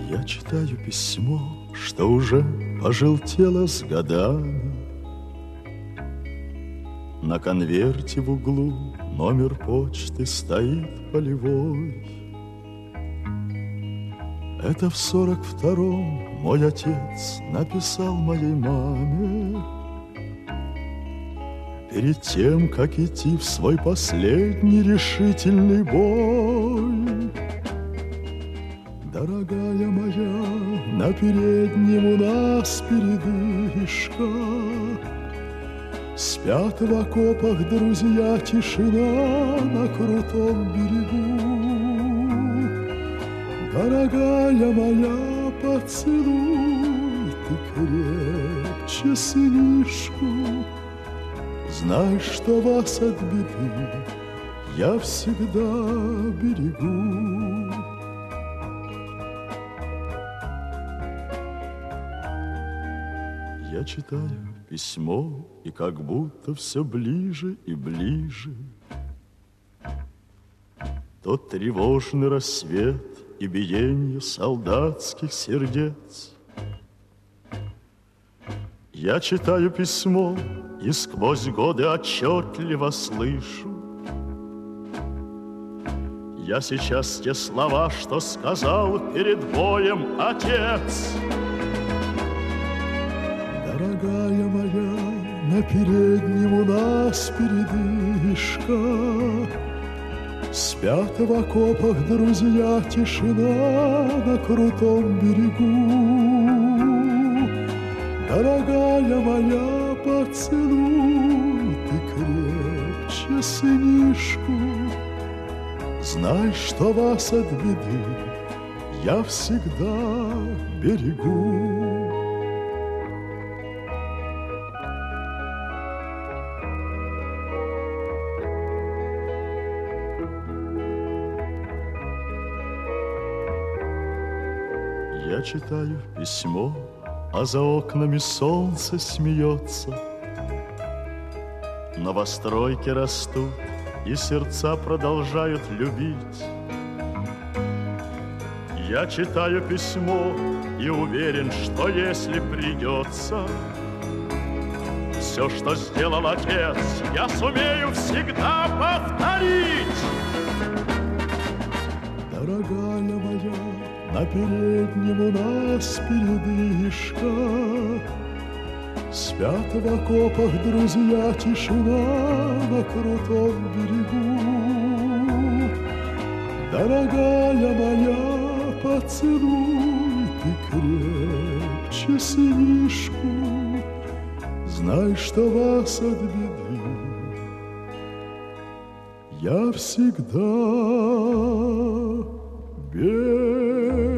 Я читаю письмо, что уже пожелтело с годами. На конверте в углу номер почты стоит полевой. Это в 42-м мой отец написал моей маме перед тем, как идти в свой последний решительный бой. Дорогая моя, на переднем у нас передышка. Спят в окопах друзья, тишина на крутом берегу. Дорогая моя, поцелуй ты крепче сынишку. Знай, что вас от беды я всегда берегу. Я читаю письмо, и как будто все ближе и ближе. Тот тревожный рассвет и биение солдатских сердец. Я читаю письмо, и сквозь годы отчетливо слышу. Я сейчас те слова, что сказал перед боем отец. Дорогая моя, на переднем у нас передышка. Спят в окопах друзья, тишина на крутом берегу. Дорогая моя, поцелуй ты крепче сынишку. Знай, что вас от беды я всегда берегу. Я читаю письмо, а за окнами солнце смеется. Новостройки растут, и сердца продолжают любить. Я читаю письмо и уверен, что если придется, все, что сделал отец, я сумею всегда повторить. Дорогая моя, на переднем у нас передышка. Спят в окопах друзья, тишина на крутом берегу. Дорогая моя, поцелуй ты крепче сынишку. Знай, что вас от беды я всегда берегу.